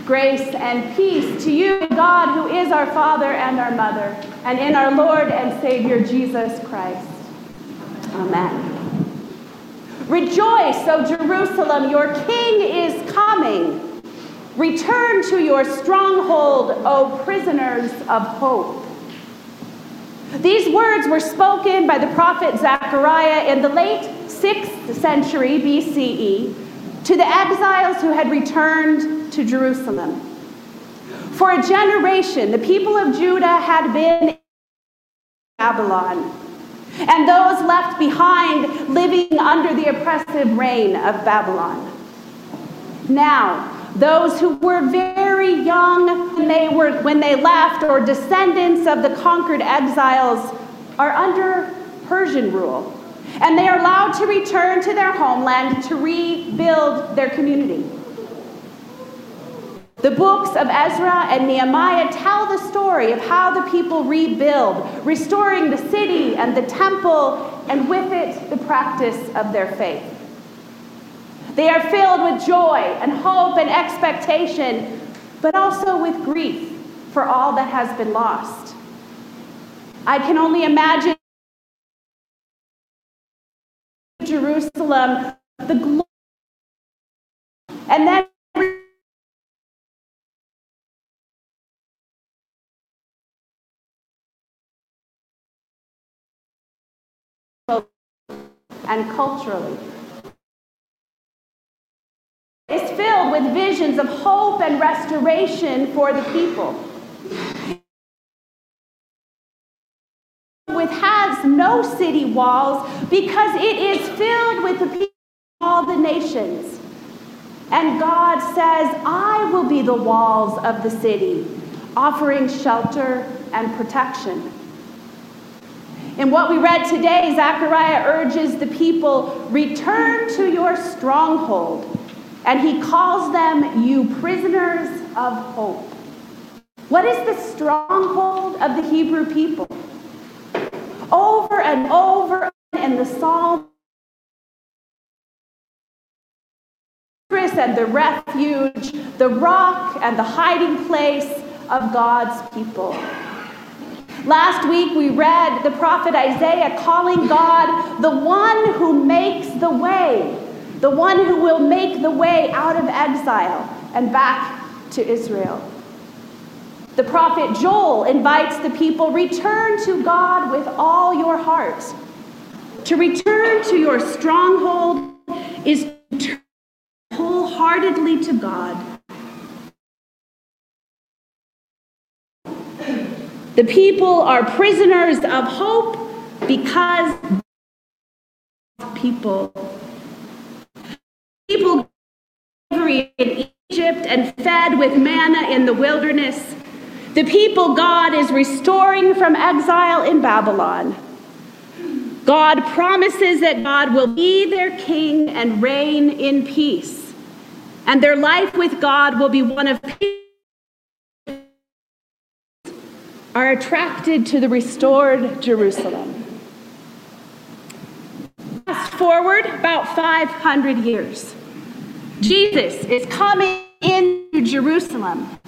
Grace and peace to you, God, who is our Father and our Mother, and in our Lord and Savior, Jesus Christ. Amen. Rejoice, O Jerusalem, your King is coming. Return to your stronghold, O prisoners of hope. These words were spoken by the prophet Zechariah in the late 6th century BCE to the exiles who had returned to Jerusalem. For a generation, the people of Judah had been in Babylon, and those left behind living under the oppressive reign of Babylon. Now, those who were very young when they left, or descendants of the conquered exiles, are under Persian rule, and they are allowed to return to their homeland to rebuild their community. The books of Ezra and Nehemiah tell the story of how the people rebuild, restoring the city and the temple, and with it, the practice of their faith. They are filled with joy and hope and expectation, but also with grief for all that has been lost. I can only imagine Jerusalem, the glory, and then and culturally. Is filled with visions of hope and restoration for the people. It has no city walls because it is filled with the people of all the nations. And God says, I will be the walls of the city, offering shelter and protection. In what we read today, Zechariah urges the people, return to your stronghold. And he calls them, you prisoners of hope. What is the stronghold of the Hebrew people? Over and over in the Psalm, and the refuge, the rock and the hiding place of God's people. Last week we read the prophet Isaiah calling God the one who makes the way. The one who will make the way out of exile and back to Israel. The prophet Joel invites the people, return to God with all your heart. To return to your stronghold is to turn wholeheartedly to God. The people are prisoners of hope because people in Egypt and fed with manna in the wilderness. The people God is restoring from exile in Babylon. God promises that God will be their king and reign in peace. And their life with God will be one of peace. Are attracted to the restored Jerusalem. Fast forward about 500 years. Jesus is coming into Jerusalem.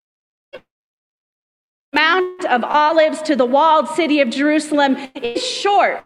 The Mount of Olives to the walled city of Jerusalem is short.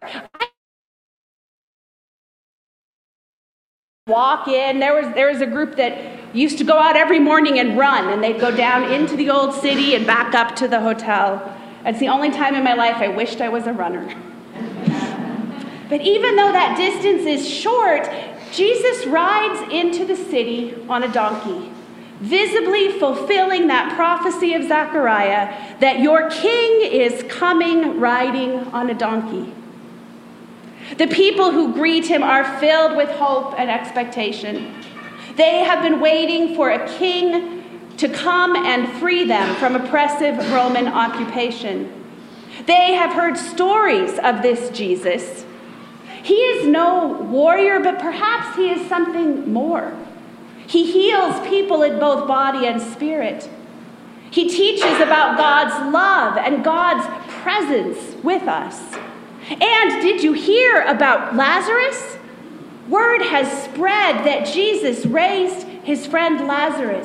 Walk in. There was a group that used to go out every morning and run, and they'd go down into the old city and back up to the hotel. It's the only time in my life I wished I was a runner. But even though that distance is short, Jesus rides into the city on a donkey, visibly fulfilling that prophecy of Zechariah that your king is coming riding on a donkey. The people who greet him are filled with hope and expectation. They have been waiting for a king to come and free them from oppressive Roman occupation. They have heard stories of this Jesus. He is no warrior, but perhaps he is something more. He heals people in both body and spirit. He teaches about God's love and God's presence with us. And did you hear about Lazarus? Word has spread that Jesus raised his friend Lazarus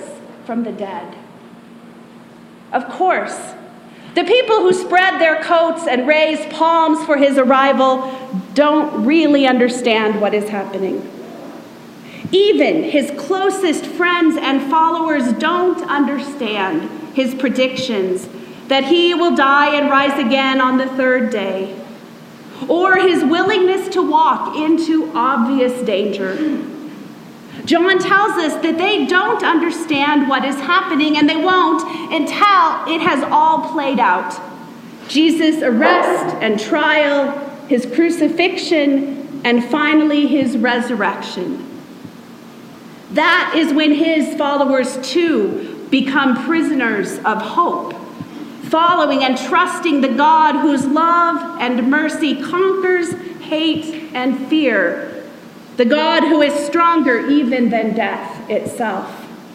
from the dead. Of course, the people who spread their coats and raise palms for his arrival don't really understand what is happening. Even his closest friends and followers don't understand his predictions that he will die and rise again on the third day, or his willingness to walk into obvious danger. John tells us that they don't understand what is happening, and they won't until it has all played out. Jesus' arrest and trial, his crucifixion, and finally his resurrection. That is when his followers too become prisoners of hope, following and trusting the God whose love and mercy conquers hate and fear, the God who is stronger even than death itself.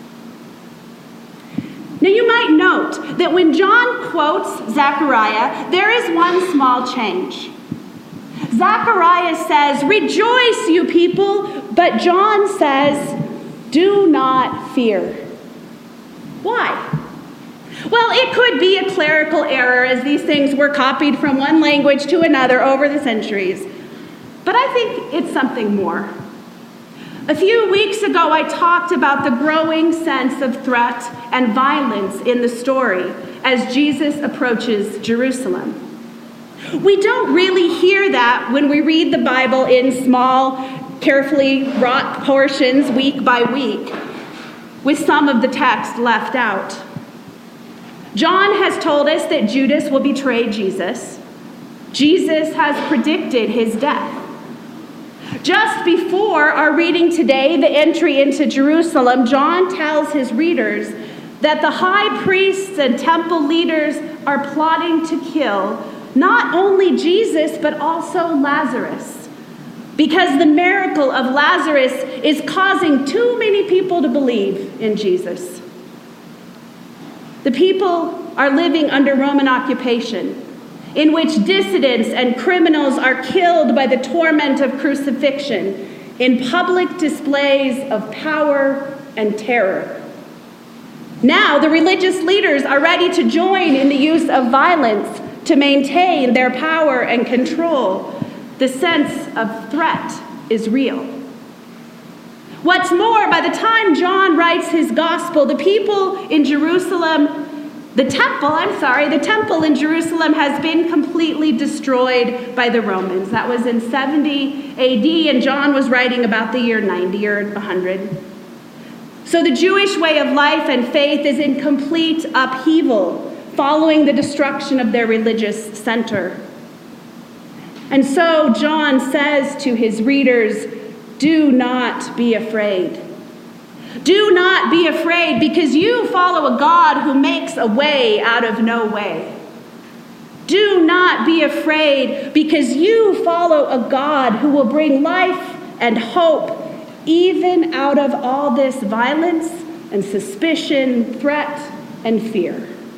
Now you might note that when John quotes Zechariah, there is one small change. Zechariah says, "Rejoice, you people," but John says, "Do not fear." Why? Well, it could be a clerical error, as these things were copied from one language to another over the centuries. But I think it's something more. A few weeks ago, I talked about the growing sense of threat and violence in the story as Jesus approaches Jerusalem. We don't really hear that when we read the Bible in small, carefully wrought portions week by week, with some of the text left out. John has told us that Judas will betray Jesus. Jesus has predicted his death. Just before our reading today, the entry into Jerusalem, John tells his readers that the high priests and temple leaders are plotting to kill not only Jesus, but also Lazarus, because the miracle of Lazarus is causing too many people to believe in Jesus. The people are living under Roman occupation, in which dissidents and criminals are killed by the torment of crucifixion in public displays of power and terror. Now, the religious leaders are ready to join in the use of violence to maintain their power and control. The sense of threat is real. What's more, by the time John writes his gospel, the temple in Jerusalem has been completely destroyed by the Romans. That was in 70 AD, and John was writing about the year 90 or 100. So the Jewish way of life and faith is in complete upheaval, following the destruction of their religious center. And so John says to his readers, "Do not be afraid. Do not be afraid, because you follow a God who makes a way out of no way. Do not be afraid, because you follow a God who will bring life and hope even out of all this violence and suspicion, threat and fear."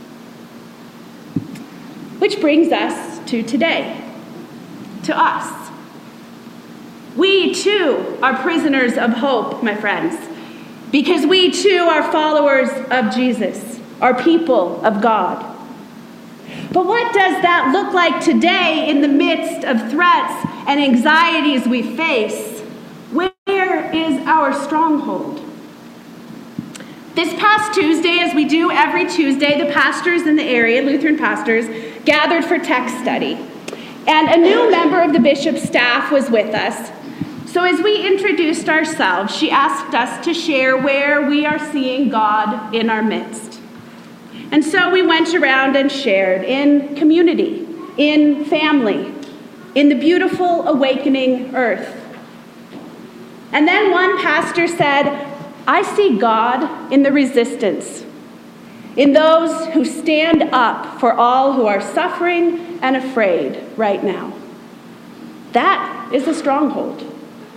Which brings us to today, to us. We too are prisoners of hope, my friends, because we too are followers of Jesus, are people of God. But what does that look like today in the midst of threats and anxieties we face? Where is our stronghold? This past Tuesday, as we do every Tuesday, the pastors in the area, Lutheran pastors, gathered for text study. And a new member of the bishop's staff was with us. So as we introduced ourselves, she asked us to share where we are seeing God in our midst. And so we went around and shared in community, in family, in the beautiful awakening earth. And then one pastor said, "I see God in the resistance, in those who stand up for all who are suffering and afraid right now." That is a stronghold.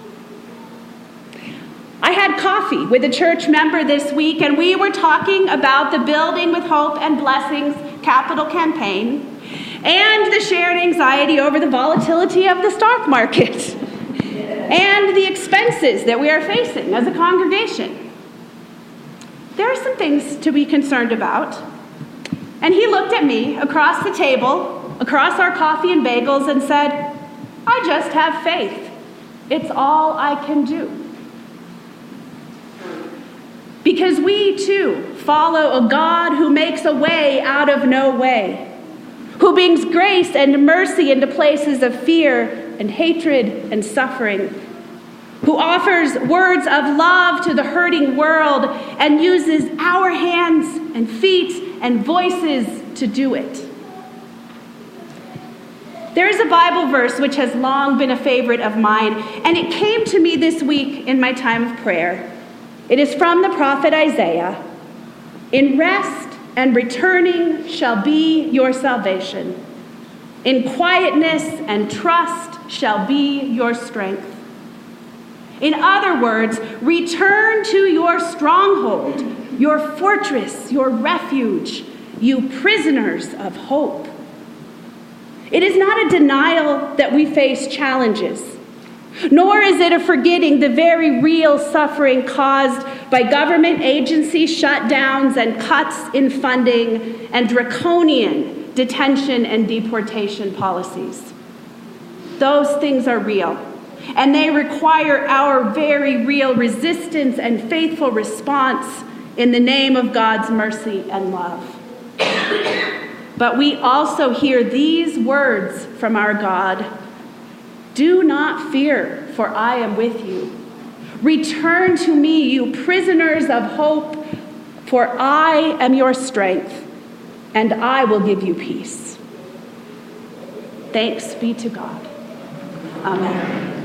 I had coffee with a church member this week, and we were talking about the Building with Hope and Blessings capital campaign and the shared anxiety over the volatility of the stock market and the expenses that we are facing as a congregation. there are some things to be concerned about. And he looked at me across the table, across our coffee and bagels, and said, I just have faith. It's all I can do. Because we, too, follow a God who makes a way out of no way, who brings grace and mercy into places of fear and hatred and suffering, who offers words of love to the hurting world and uses our hands and feet and voices to do it. There is a Bible verse which has long been a favorite of mine, and it came to me this week in my time of prayer. It is from the prophet Isaiah. In rest and returning shall be your salvation. In quietness and trust shall be your strength. In other words, return to your stronghold, your fortress, your refuge, you prisoners of hope. It is not a denial that we face challenges, nor is it a forgetting the very real suffering caused by government agency shutdowns and cuts in funding and draconian detention and deportation policies. Those things are real, and they require our very real resistance and faithful response in the name of God's mercy and love. But we also hear these words from our God: do not fear, for I am with you. Return to me, you prisoners of hope, for I am your strength, and I will give you peace. Thanks be to God. Amen.